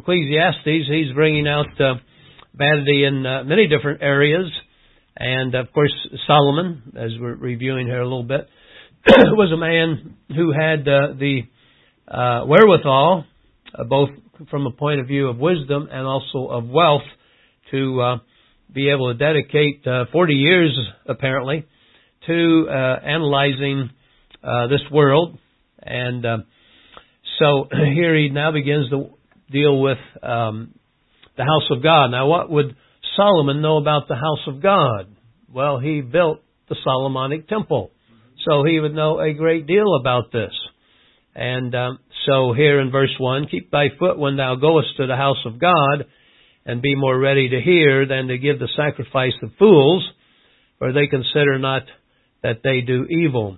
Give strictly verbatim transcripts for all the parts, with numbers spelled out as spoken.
Ecclesiastes, he's bringing out uh, vanity in uh, many different areas. And, of course, Solomon, as we're reviewing here a little bit, was a man who had uh, the uh, wherewithal, uh, both from a point of view of wisdom and also of wealth, to uh, be able to dedicate uh, forty years, apparently, to uh, analyzing uh, this world. And uh, so here he now begins to deal with um, the house of God. Now, what would Solomon know about the house of God? Well, he built the Solomonic temple, so he would know a great deal about this. And um, so here in verse one, keep thy foot when thou goest to the house of God, and be more ready to hear than to give the sacrifice of fools, for they consider not that they do evil.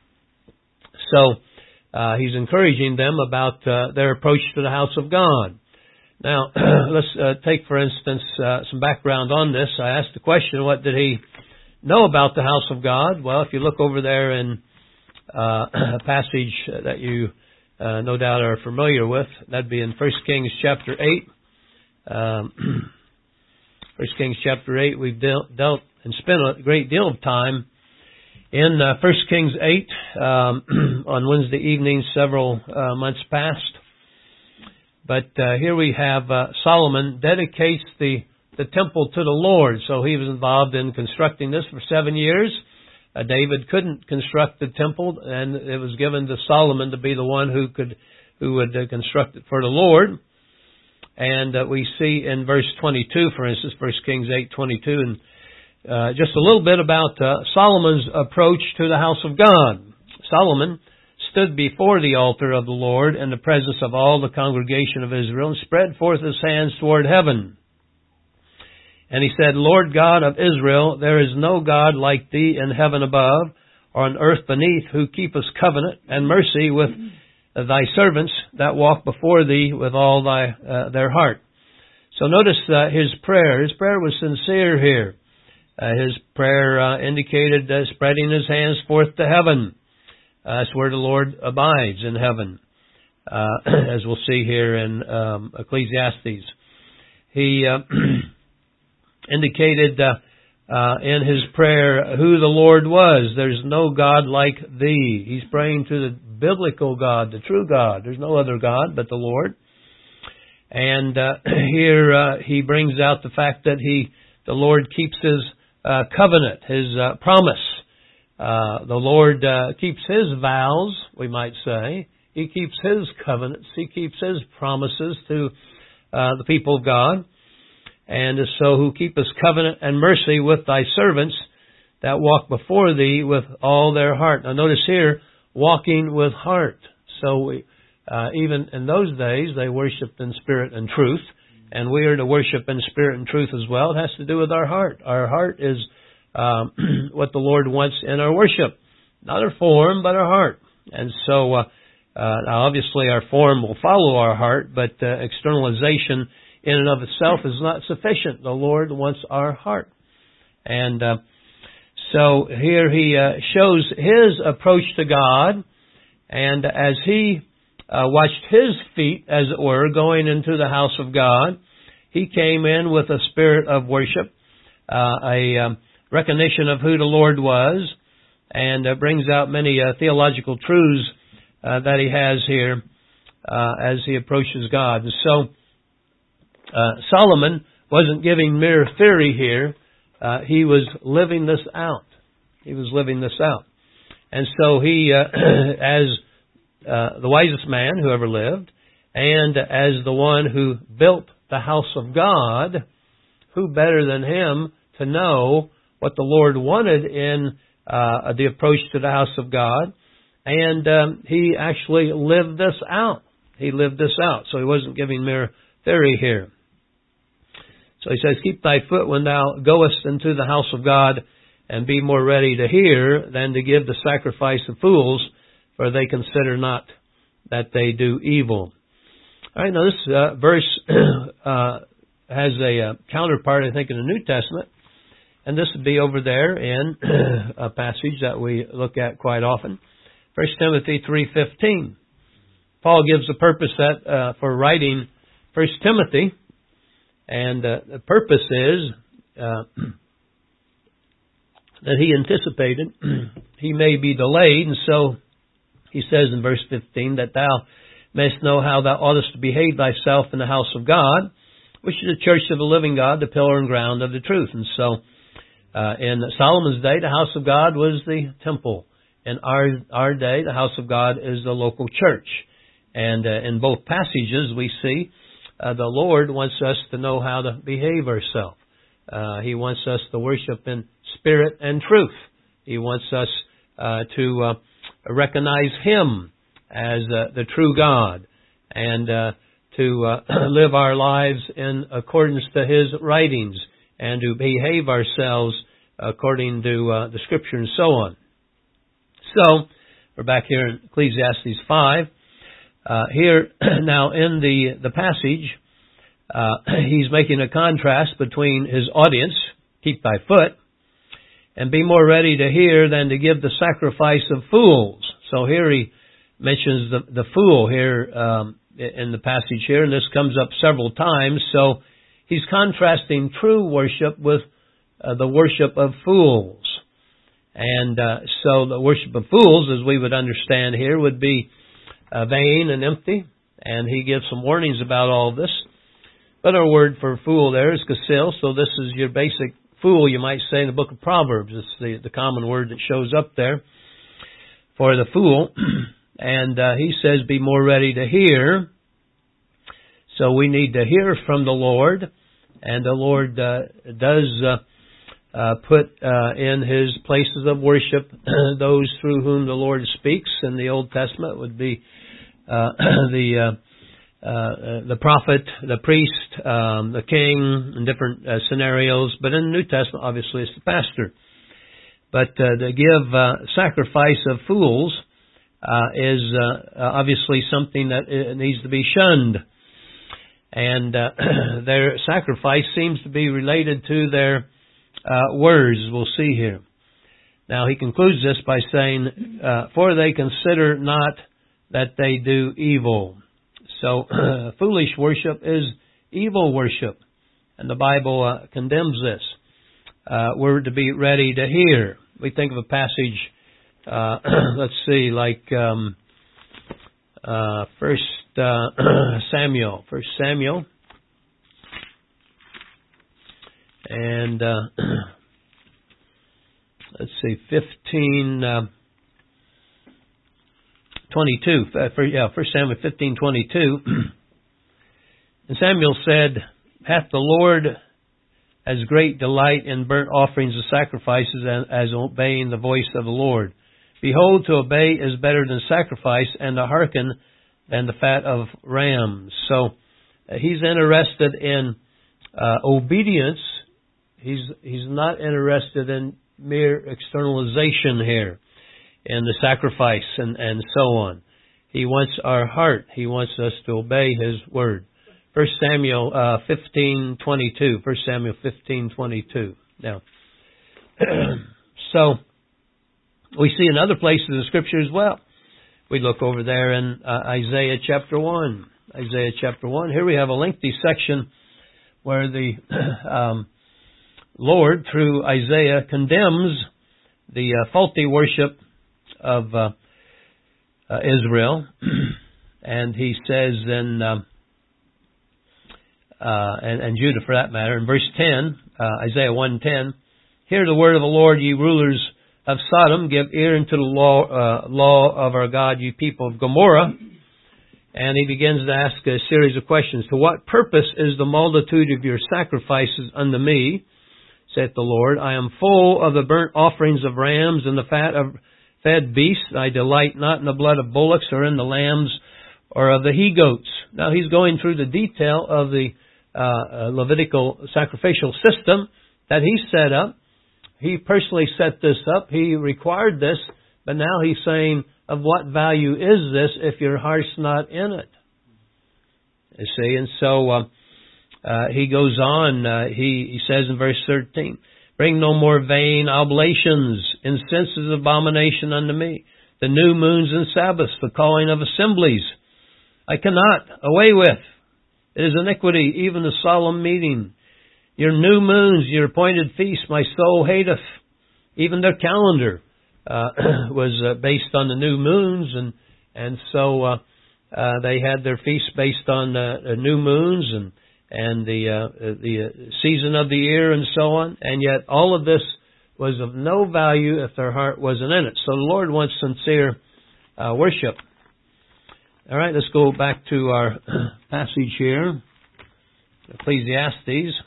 So uh, he's encouraging them about uh, their approach to the house of God. Now, let's uh, take, for instance, uh, some background on this. I asked the question, what did he know about the house of God? Well, if you look over there in uh, a passage that you uh, no doubt are familiar with, that'd be in First Kings chapter eight. Um, First Kings chapter eight, we've dealt, dealt and spent a great deal of time in uh, First Kings eight um, on Wednesday evenings several uh, months past. But uh, here we have uh, Solomon dedicates the, the temple to the Lord. So he was involved in constructing this for seven years. Uh, David couldn't construct the temple, and it was given to Solomon to be the one who could who would uh, construct it for the Lord. And uh, we see in verse twenty-two, for instance, First Kings eight twenty-two, and uh, just a little bit about uh, Solomon's approach to the house of God. Solomon stood before the altar of the Lord in the presence of all the congregation of Israel and spread forth his hands toward heaven. And he said, Lord God of Israel, there is no God like thee in heaven above or on earth beneath, who keepest covenant and mercy with thy servants that walk before thee with all thy uh, their heart. So notice uh, his prayer. His prayer was sincere here. Uh, his prayer uh, indicated uh, spreading his hands forth to heaven. Uh, that's where the Lord abides, in heaven, uh, as we'll see here in um, Ecclesiastes. He uh, indicated uh, uh, in his prayer who the Lord was. There's no God like thee. He's praying to the biblical God, the true God. There's no other God but the Lord. And uh, here uh, he brings out the fact that he, the Lord keeps his uh, covenant, his uh, promise. Uh, the Lord uh, keeps His vows, we might say. He keeps His covenants. He keeps His promises to uh, the people of God. And so who keepeth covenant and mercy with thy servants that walk before thee with all their heart. Now notice here, walking with heart. So we, uh, even in those days, they worshipped in spirit and truth. And we are to worship in spirit and truth as well. It has to do with our heart. Our heart is Um, what the Lord wants in our worship. Not our form, but our heart. And so, uh, uh, now obviously our form will follow our heart, but uh, externalization in and of itself is not sufficient. The Lord wants our heart. And uh, so here he uh, shows his approach to God, and as he uh, watched his feet, as it were, going into the house of God, he came in with a spirit of worship, uh, a um, recognition of who the Lord was, and uh, brings out many uh, theological truths uh, that he has here uh, as he approaches God. And so uh, Solomon wasn't giving mere theory here. Uh, he was living this out. He was living this out. And so he, uh, as uh, the wisest man who ever lived, and as the one who built the house of God, who better than him to know what the Lord wanted in uh, the approach to the house of God. And um, he actually lived this out. He lived this out. So he wasn't giving mere theory here. So he says, keep thy foot when thou goest into the house of God, and be more ready to hear than to give the sacrifice of fools, for they consider not that they do evil. All right, now this uh, verse uh, has a uh, counterpart, I think, in the New Testament. And this would be over there in a passage that we look at quite often. First Timothy three fifteen. Paul gives the purpose that uh, for writing First Timothy, and uh, the purpose is uh, that he anticipated he may be delayed, and so he says in verse fifteen that thou mayest know how thou oughtest to behave thyself in the house of God, which is the church of the living God, the pillar and ground of the truth. And so, uh, in Solomon's day, the house of God was the temple. In our our day, the house of God is the local church. And uh, in both passages, we see uh, the Lord wants us to know how to behave ourselves. Uh, he wants us to worship in spirit and truth. He wants us uh, to uh, recognize Him as uh, the true God, and uh, to uh, live our lives in accordance to His writings, and to behave ourselves according to uh, the Scripture and so on. So, we're back here in Ecclesiastes five. Uh, here, now in the, the passage, uh, he's making a contrast between his audience, keep thy foot, and be more ready to hear than to give the sacrifice of fools. So here he mentions the, the fool here um, in the passage here, and this comes up several times. So he's contrasting true worship with uh, the worship of fools. And uh, so the worship of fools, as we would understand here, would be uh, vain and empty. And he gives some warnings about all of this. But our word for fool there is kasil, so this is your basic fool, you might say, in the book of Proverbs. It's the, the common word that shows up there for the fool. And uh, he says, be more ready to hear. So we need to hear from the Lord. And the Lord uh, does uh, uh, put uh, in His places of worship those through whom the Lord speaks. In the Old Testament would be uh, the uh, uh, the prophet, the priest, um, the king, in different uh, scenarios. But in the New Testament, obviously, it's the pastor. But uh, to give uh, sacrifice of fools Uh, is uh, obviously something that needs to be shunned. And uh, their sacrifice seems to be related to their uh, words, we'll see here. Now, he concludes this by saying, uh, for they consider not that they do evil. So, uh, foolish worship is evil worship. And the Bible uh, condemns this. Uh, we're to be ready to hear. We think of a passage Uh, let's see, like um, uh, First uh, Samuel, First Samuel, and uh, let's see, fifteen uh, twenty-two. Uh, for, yeah, First Samuel fifteen twenty-two. And Samuel said, "Hath the Lord as great delight in burnt offerings and sacrifices as obeying the voice of the Lord? Behold, to obey is better than sacrifice, and to hearken than the fat of rams." So uh, he's interested in uh, obedience. He's he's not interested in mere externalization here, in the sacrifice and, and so on. He wants our heart. He wants us to obey His word. First Samuel uh, fifteen twenty-two. First Samuel fifteen twenty-two. Now, so we see in other places in the Scripture as well. We look over there in uh, Isaiah chapter one. Isaiah chapter one. Here we have a lengthy section where the um, Lord, through Isaiah, condemns the uh, faulty worship of uh, uh, Israel. And he says in, uh, uh, and, and Judah for that matter, in verse ten, uh, Isaiah one ten, "Hear the word of the Lord, ye rulers of Sodom, give ear unto the law, uh, law of our God, you people of Gomorrah." And he begins to ask a series of questions. "To what purpose is the multitude of your sacrifices unto me, saith the Lord? I am full of the burnt offerings of rams and the fat of fed beasts. I delight not in the blood of bullocks or in the lambs or of the he-goats." Now he's going through the detail of the uh, Levitical sacrificial system that he set up. He personally set this up. He required this. But now he's saying, of what value is this if your heart's not in it? You see, and so uh, uh, he goes on. Uh, he, he says in verse thirteen, "Bring no more vain oblations, incenses abomination unto me, the new moons and Sabbaths, the calling of assemblies. I cannot, away with. It is iniquity, even the solemn meeting. Your new moons, your appointed feasts, my soul hateth. Even their calendar uh, was uh, based on the new moons, and and so uh, uh, they had their feasts based on uh, the new moons and and the uh, the season of the year and so on. And yet all of this was of no value if their heart wasn't in it. So the Lord wants sincere uh, worship. All right, let's go back to our passage here, Ecclesiastes.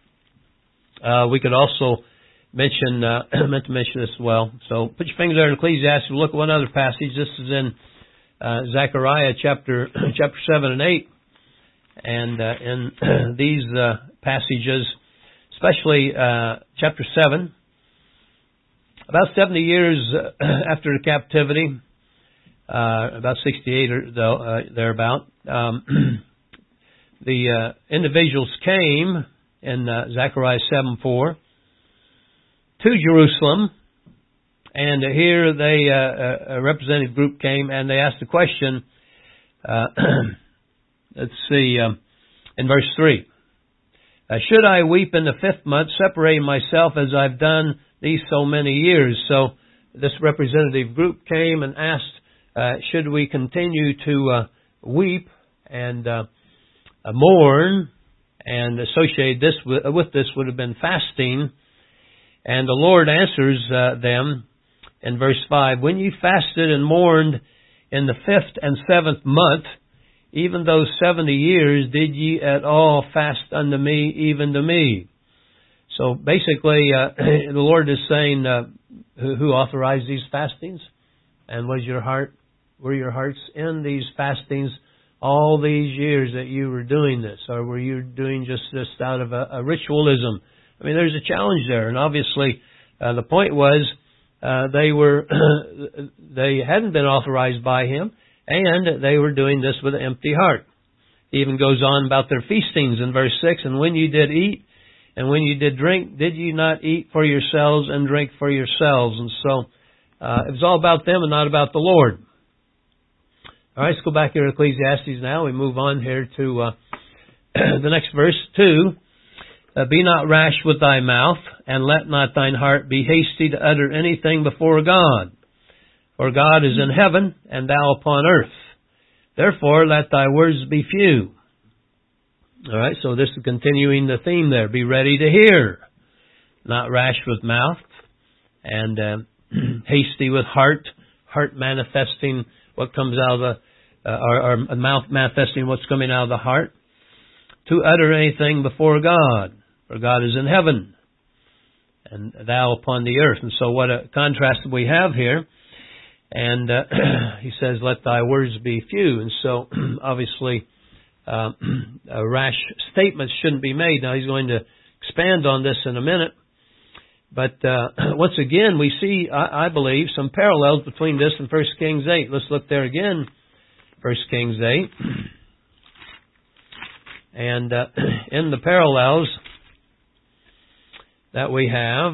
Uh, we could also mention, uh, meant to mention this as well. So put your finger there in Ecclesiastes. We'll look at one other passage. This is in uh, Zechariah chapter chapter seven and eight. And uh, in these uh, passages, especially uh, chapter seven, about seventy years after the captivity, uh, about sixty-eight or though, uh, thereabout, um, the uh, individuals came in uh, Zechariah seven four to Jerusalem, and here they uh, a representative group came and they asked the question. Uh, let's see, um, in verse three, uh, should I weep in the fifth month, separating myself as I've done these so many years? So this representative group came and asked, uh, should we continue to uh, weep and uh, uh, mourn, and associate this with, with this would have been fasting. And the Lord answers uh, them in verse five, when ye fasted and mourned in the fifth and seventh month, even those seventy years, did ye at all fast unto me, even to me? So basically, uh, the Lord is saying, uh, who, who authorized these fastings? And was your heart, were your hearts in these fastings all these years that you were doing this? Or were you doing just this out of a, a ritualism? I mean, there's a challenge there. And obviously, uh, the point was, uh, they were, they hadn't been authorized by Him, and they were doing this with an empty heart. He even goes on about their feastings in verse six, and when you did eat, and when you did drink, did you not eat for yourselves and drink for yourselves? And so, uh, it was all about them and not about the Lord. All right, let's go back here to Ecclesiastes now. We move on here to uh, the next verse, two. Uh, be not rash with thy mouth, and let not thine heart be hasty to utter anything before God. For God is in heaven, and thou upon earth. Therefore, let thy words be few. All right, so this is continuing the theme there. Be ready to hear, not rash with mouth, and uh, hasty with heart, heart manifesting what comes out of the, uh, or, or mouth manifesting what's coming out of the heart, to utter anything before God. For God is in heaven, and thou upon the earth. And so what a contrast we have here. And uh, he says, let thy words be few. And so, obviously, uh, rash statements shouldn't be made. Now, he's going to expand on this in a minute. But uh, once again, we see, I, I believe, some parallels between this and First Kings eight. Let's look there again, First Kings eight. And uh, in the parallels that we have,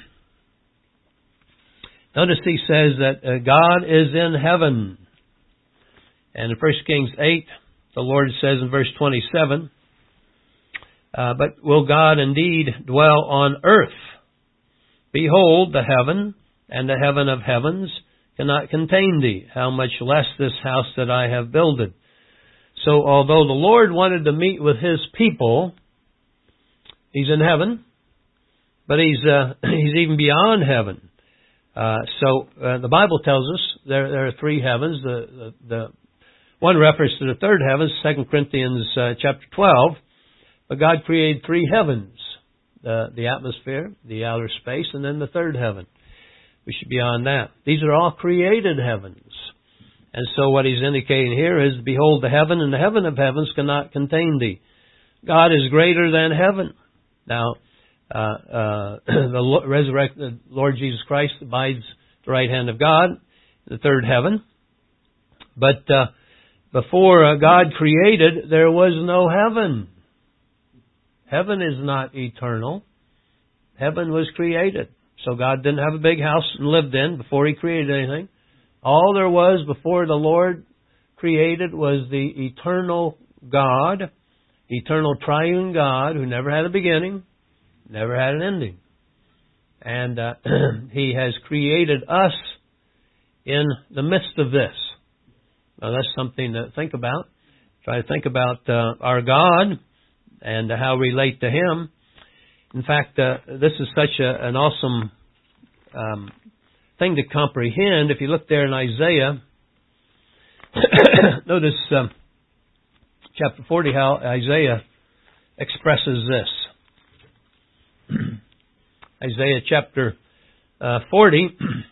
notice he says that uh, God is in heaven. And in First Kings eight, the Lord says in verse twenty-seven, uh, but will God indeed dwell on earth? Behold, the heaven and the heaven of heavens cannot contain thee. How much less this house that I have builded? So although the Lord wanted to meet with His people, He's in heaven, but He's uh, He's even beyond heaven. Uh, so uh, the Bible tells us there there are three heavens. The the, the one reference to the third heavens, Second Corinthians uh, chapter twelve. But God created three heavens: the the atmosphere, the outer space, and then the third heaven, which is beyond that. These are all created heavens. And so what he's indicating here is, behold, the heaven and the heaven of heavens cannot contain thee. God is greater than heaven. Now, uh, uh, the resurrected Lord Jesus Christ abides at the right hand of God, the third heaven. But uh, before uh, God created, there was no heaven. Heaven is not eternal. Heaven was created. So God didn't have a big house and lived in before He created anything. All there was before the Lord created was the eternal God, eternal triune God who never had a beginning, never had an ending. And uh, He has created us in the midst of this. Now that's something to think about. Try to think about uh, our God and how we relate to Him. In fact, uh, this is such a, an awesome um, thing to comprehend. If you look there in Isaiah, notice uh, chapter forty, how Isaiah expresses this. Isaiah chapter uh, forty,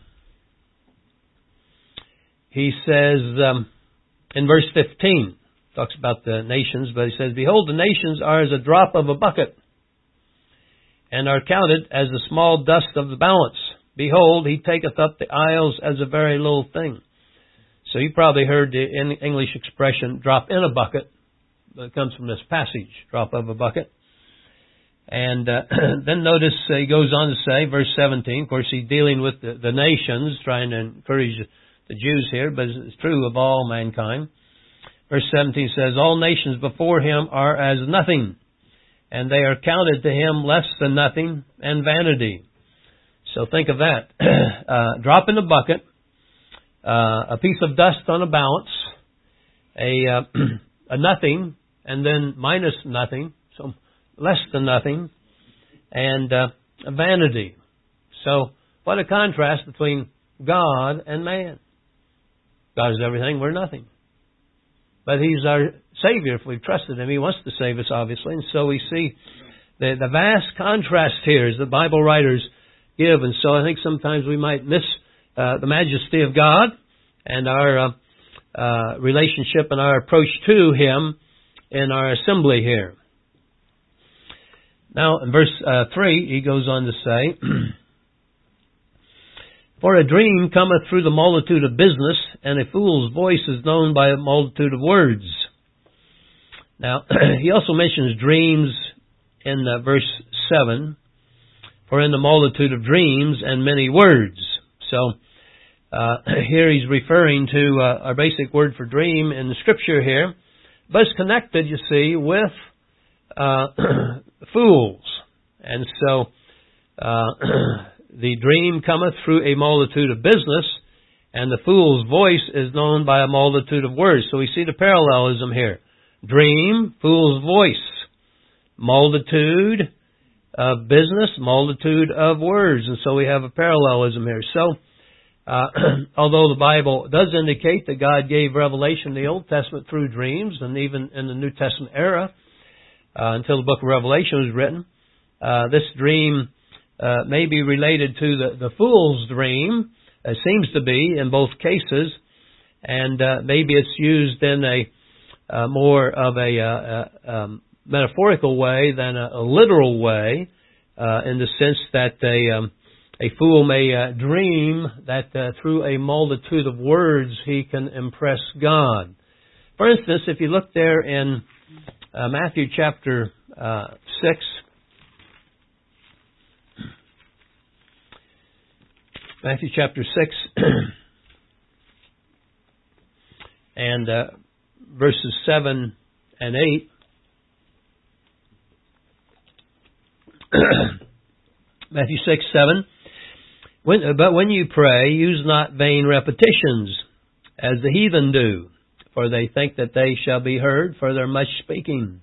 he says um, in verse fifteen, talks about the nations, but he says, "Behold, the nations are as a drop of a bucket, and are counted as the small dust of the balance. Behold, He taketh up the isles as a very little thing." So you probably heard the English expression, drop in a bucket. It comes from this passage, drop of a bucket. And uh, then notice uh, he goes on to say, verse seventeen, of course he's dealing with the, the nations, trying to encourage the Jews here, but it's true of all mankind. Verse seventeen says, "All nations before Him are as nothing, and they are counted to Him less than nothing and vanity." So think of that. uh, drop in a bucket, uh, a piece of dust on a balance, a, uh, a nothing, and then minus nothing, so less than nothing, and uh, a vanity. So what a contrast between God and man. God is everything, we're nothing. But He's our Savior if we've trusted Him. He wants to save us, obviously. And so we see the, the vast contrast here as the Bible writers give. And so I think sometimes we might miss uh, the majesty of God and our uh, uh, relationship and our approach to Him in our assembly here. Now, in verse uh, three, he goes on to say, "For a dream cometh through the multitude of business, and a fool's voice is known by a multitude of words." Now, he also mentions dreams in uh, verse seven, "For in the multitude of dreams and many words." So, uh, here he's referring to uh, our basic word for dream in the Scripture here, but it's connected, you see, with uh, fools. And so, uh, the dream cometh through a multitude of business, and the fool's voice is known by a multitude of words. So we see the parallelism here. Dream, fool's voice. Multitude of business, multitude of words. And so we have a parallelism here. So, uh, although the Bible does indicate that God gave revelation in the Old Testament through dreams, and even in the New Testament era, uh, until the book of Revelation was written, uh, this dream Uh, may be related to the, the fool's dream. It seems to be in both cases. And uh, maybe it's used in a uh, more of a uh, uh, um, metaphorical way than a, a literal way, uh, in the sense that a, um, a fool may uh, dream that uh, through a multitude of words he can impress God. For instance, if you look there in uh, Matthew chapter uh, six, Matthew chapter six and uh, verses seven and eight. Matthew six, seven. When, but when you pray, use not vain repetitions, as the heathen do, for they think that they shall be heard for their much speaking.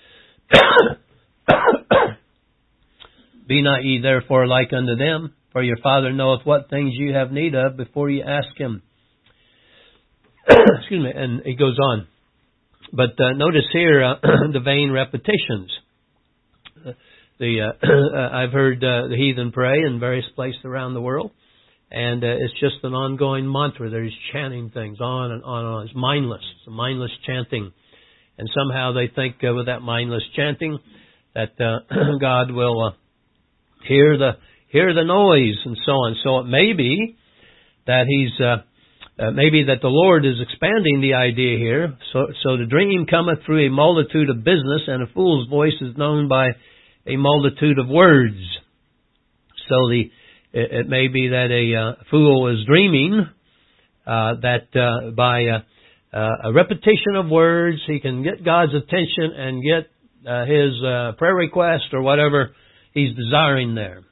Be not ye therefore like unto them, for your Father knoweth what things you have need of before you ask Him. Excuse me, and he goes on. But uh, notice here uh, the vain repetitions. Uh, the uh, I've heard uh, the heathen pray in various places around the world, and uh, it's just an ongoing mantra. They're just chanting things on and on and on. It's mindless. It's a mindless chanting. And somehow they think uh, with that mindless chanting that uh, God will uh, hear the hear the noise and so on. So it may be that He's uh, uh, maybe that the Lord is expanding the idea here. So, so the dream cometh through a multitude of business, and a fool's voice is known by a multitude of words. So the it, it may be that a uh, fool is dreaming uh, that uh, by uh, uh, a repetition of words he can get God's attention and get uh, his uh, prayer request or whatever he's desiring there.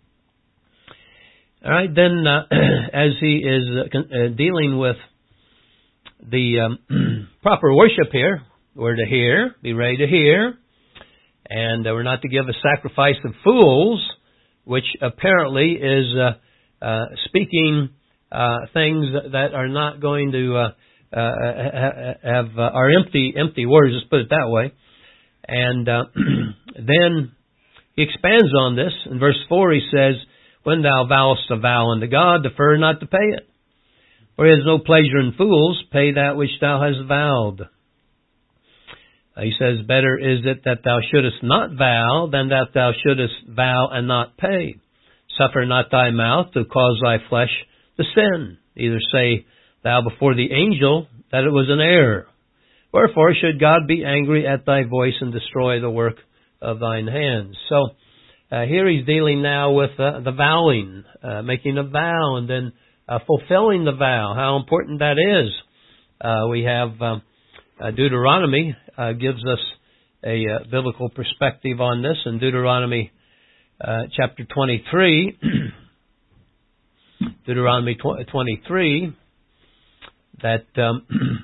All right, then uh, as he is uh, uh, dealing with the um, proper worship here, we're to hear, be ready to hear, and uh, we're not to give a sacrifice of fools, which apparently is uh, uh, speaking uh, things that are not going to uh, uh, have uh, are empty empty words. Let's put it that way. And uh, then he expands on this in verse four. He says, "When thou vowest a vow unto God, defer not to pay it. For he has no pleasure in fools. Pay that which thou hast vowed." Uh, he says, "Better is it that thou shouldest not vow than that thou shouldest vow and not pay. Suffer not thy mouth to cause thy flesh to sin. Either say thou before the angel that it was an error. Wherefore should God be angry at thy voice and destroy the work of thine hands?" So uh, here he's dealing now with uh, the vowing, uh, making a vow and then uh, fulfilling the vow, how important that is. Uh, we have um, uh, Deuteronomy uh, gives us a uh, biblical perspective on this in Deuteronomy uh, chapter twenty-three. Deuteronomy twenty-three, that um,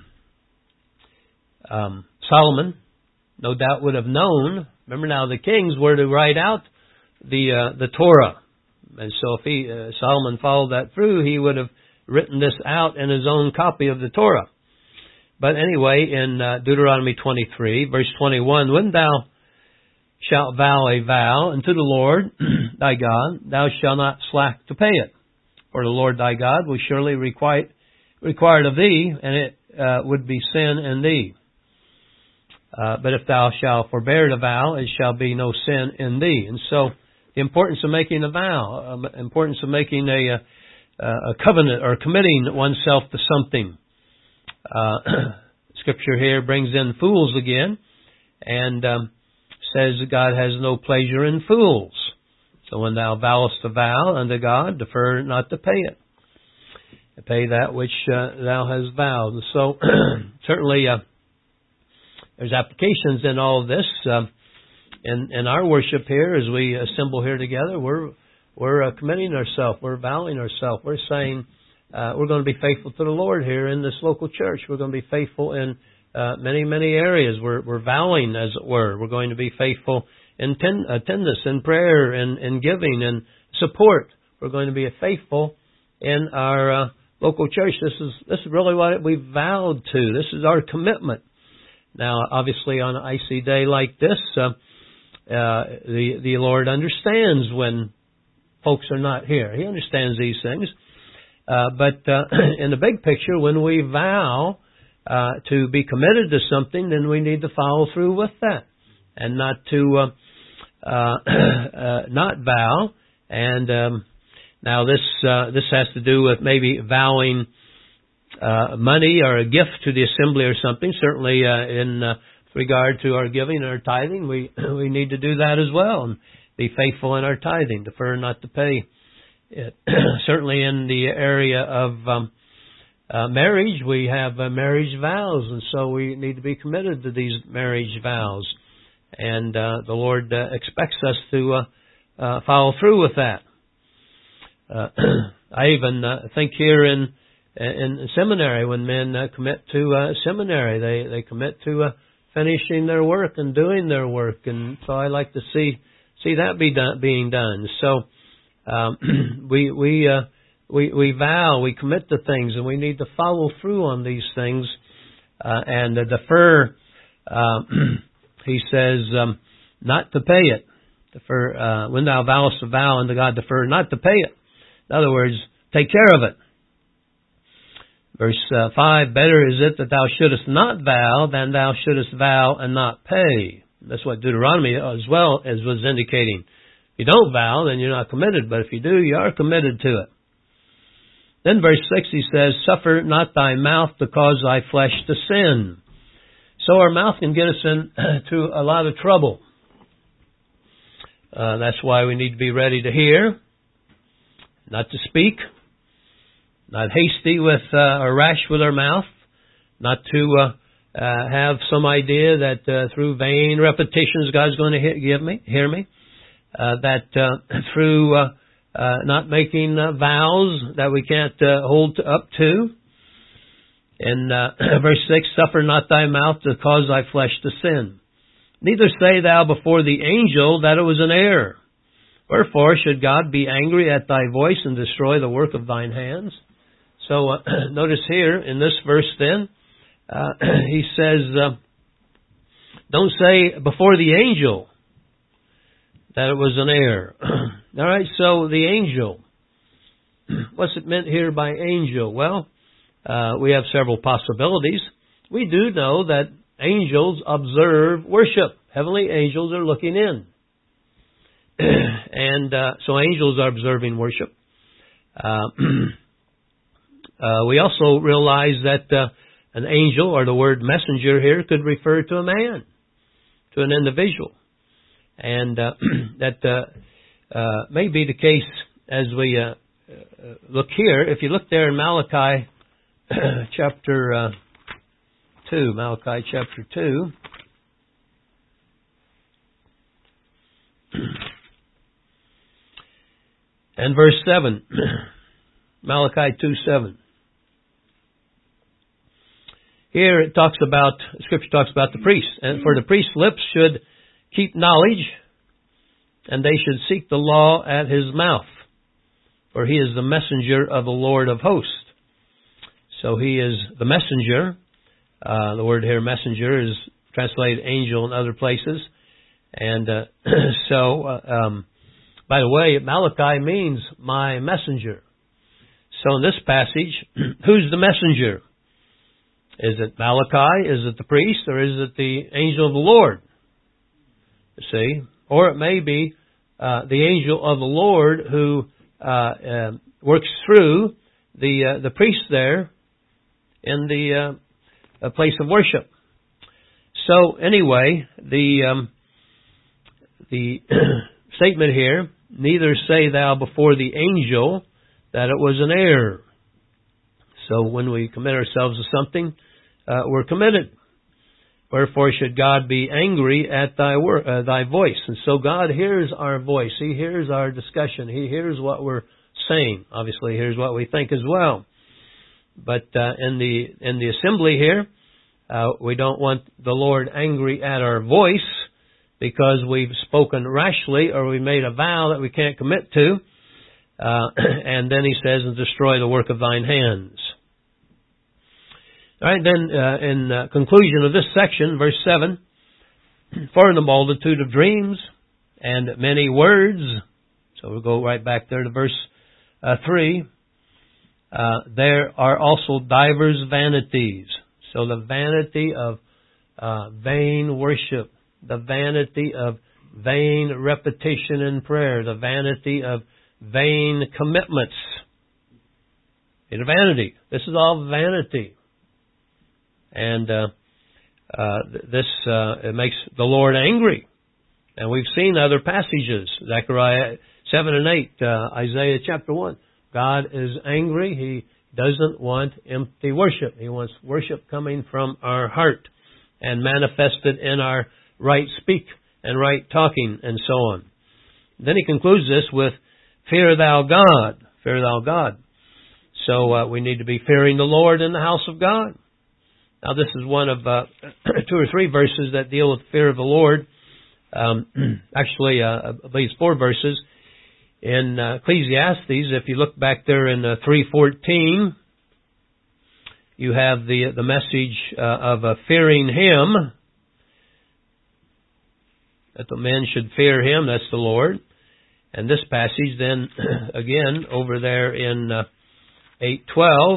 um, Solomon no doubt would have known. Remember now, the kings were to write out the uh, the Torah, and so if he uh, Solomon followed that through, he would have written this out in his own copy of the Torah. But anyway, in uh, Deuteronomy twenty-three, verse twenty-one, "When thou shalt vow a vow unto the Lord thy God, thou shalt not slack to pay it. For the Lord thy God will surely requite, require it of thee, and it uh, would be sin in thee. Uh, but if thou shalt forbear the vow, it shall be no sin in thee." And so, the importance of making a vow, uh, importance of making a, a, a covenant or committing oneself to something. Uh, Scripture here brings in fools again, and um, says that God has no pleasure in fools. So when thou vowest a vow unto God, defer not to pay it. Pay that which uh, thou hast vowed. And so, certainly, uh, there's applications in all of this. Uh, in, in our worship here, as we assemble here together, we're we're uh, committing ourselves. We're vowing ourselves. We're saying uh, we're going to be faithful to the Lord here in this local church. We're going to be faithful in uh, many, many areas. We're, we're vowing, as it were. We're going to be faithful in ten, attendance, in prayer, and in, in giving, and support. We're going to be faithful in our uh, local church. This is this is really what we vowed to. This is our commitment. Now, obviously, on an icy day like this, uh, uh, the the Lord understands when folks are not here. He understands these things. Uh, but uh, in the big picture, when we vow uh, to be committed to something, then we need to follow through with that, and not to uh, uh, uh, not vow. And um, now this uh, this has to do with maybe vowing uh, money or a gift to the assembly or something. Certainly, uh, in uh, regard to our giving and our tithing, we we need to do that as well and be faithful in our tithing, defer not to pay it. Certainly, in the area of um, uh, marriage, we have uh, marriage vows, and so we need to be committed to these marriage vows. And uh, the Lord uh, expects us to uh, uh, follow through with that. Uh, I even uh, think here in in seminary, when men uh, commit to uh, seminary, they they commit to uh, finishing their work and doing their work, and so I like to see see that be done, being done. So um, we we uh, we we vow, we commit to things, and we need to follow through on these things uh, and uh, defer. Uh, he says um, not to pay it. Defer uh, when thou vowest a vow unto God, defer not to pay it. In other words, take care of it. Verse uh, five, "Better is it that thou shouldest not vow than thou shouldest vow and not pay." That's what Deuteronomy as well as was indicating. If you don't vow, then you're not committed. But if you do, you are committed to it. Then verse six, he says, "Suffer not thy mouth to cause thy flesh to sin." So our mouth can get us into a lot of trouble. Uh, that's why we need to be ready to hear, not to speak, not hasty with uh, or rash with our mouth, not to uh, uh, have some idea that uh, through vain repetitions God's going to he- give me, hear me. Uh, that uh, through uh, uh, not making uh, vows that we can't uh, hold up to. In uh, verse six, suffer not thy mouth to cause thy flesh to sin. Neither say thou before the angel that it was an error. Wherefore should God be angry at thy voice and destroy the work of thine hands? So uh, notice here in this verse then, uh, he says, uh, don't say before the angel that it was an error. All right, so the angel. What's it meant here by angel? Well, uh, we have several possibilities. We do know that angels observe worship. Heavenly angels are looking in. and uh, so angels are observing worship. Uh, uh, we also realize that uh, an angel, or the word messenger here, could refer to a man, to an individual. And uh, that uh, uh, may be the case as we uh, uh, look here. If you look there in Malachi chapter uh, two, Malachi chapter two, and verse seven, Malachi two seven. Here it talks about, Scripture talks about the priest. And for the priest's lips should keep knowledge, and they should seek the law at his mouth, for he is the messenger of the Lord of hosts. So he is the messenger. Uh, the word here, messenger, is translated angel in other places. And uh, so, uh, um, by the way, Malachi means my messenger. So in this passage, who's the messenger? Is it Malachi? Is it the priest? Or is it the angel of the Lord? You see? Or it may be uh, the angel of the Lord who uh, uh, works through the uh, the priest there in the uh, place of worship. So anyway, the um, the statement here, neither say thou before the angel that it was an error. So when we commit ourselves to something, uh, we're committed. Wherefore should God be angry at thy wor- uh, thy voice? And so God hears our voice. He hears our discussion. He hears what we're saying. Obviously, He hears what we think as well. But uh, in the in the assembly here, uh, we don't want the Lord angry at our voice because we've spoken rashly or we made a vow that we can't commit to. Uh, and then He says, and destroy the work of thine hands. All right, then uh, in uh, conclusion of this section, verse seven, for in the multitude of dreams and many words, so we'll go right back there to verse uh, three, uh, there are also divers vanities. So the vanity of uh, vain worship, the vanity of vain repetition in prayer, the vanity of vain commitments. It's a vanity. This is all vanity. And uh, uh, this uh, it makes the Lord angry. And we've seen other passages, Zechariah seven and eight, uh, Isaiah chapter one. God is angry. He doesn't want empty worship. He wants worship coming from our heart and manifested in our right speak and right talking and so on. Then he concludes this with, fear thou God. Fear thou God. So uh, we need to be fearing the Lord in the house of God. Now, this is one of uh, two or three verses that deal with fear of the Lord. Um, actually, uh, I believe it's four verses. In uh, Ecclesiastes, if you look back there in uh, three fourteen, you have the the message uh, of uh, fearing Him, that the men should fear Him, that's the Lord. And this passage then, again, over there in uh, eight twelve,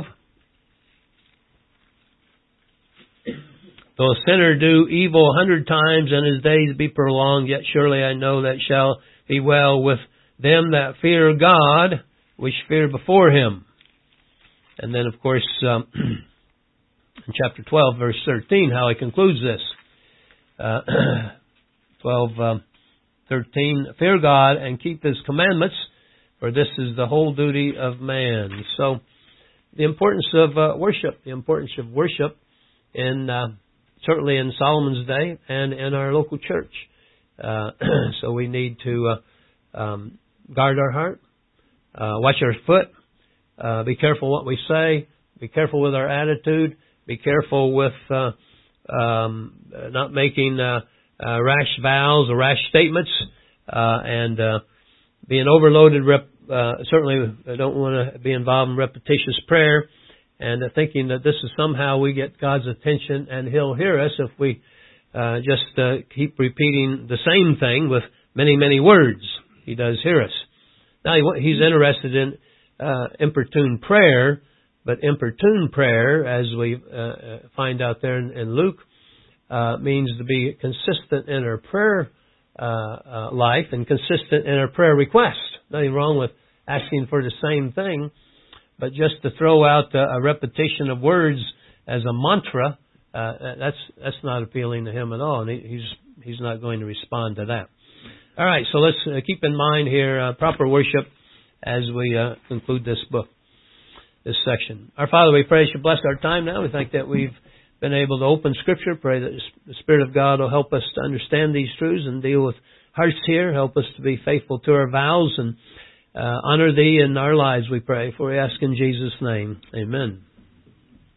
though a sinner do evil a hundred times and his days be prolonged, yet surely I know that shall be well with them that fear God, which fear before Him. And then, of course, um, in chapter twelve, verse thirteen, how he concludes this. Uh, twelve, um, thirteen, fear God and keep His commandments, for this is the whole duty of man. So, the importance of uh, worship, the importance of worship in uh, certainly in Solomon's day and in our local church. Uh, so we need to uh, um, guard our heart, uh, watch our foot, uh, be careful what we say, be careful with our attitude, be careful with uh, um, not making uh, uh, rash vows or rash statements, uh, and uh, being overloaded. Rep- uh, certainly, I don't want to be involved in repetitious prayer, and uh, thinking that this is somehow we get God's attention and He'll hear us if we uh, just uh, keep repeating the same thing with many, many words. He does hear us. Now, he, He's interested in uh, importune prayer, but importune prayer, as we uh, find out there in, in Luke, uh, means to be consistent in our prayer uh, uh, life and consistent in our prayer request. Nothing wrong with asking for the same thing, but just to throw out a, a repetition of words as a mantra, uh, that's that's not appealing to him at all, and he, he's he's not going to respond to that. All right, so let's uh, keep in mind here uh, proper worship as we uh, conclude this book, this section. Our Father, we pray you bless our time now. We thank that we've been able to open Scripture. Pray that the Spirit of God will help us to understand these truths and deal with hearts here. Help us to be faithful to our vows and uh, honor Thee in our lives, we pray. For we ask in Jesus' name. Amen.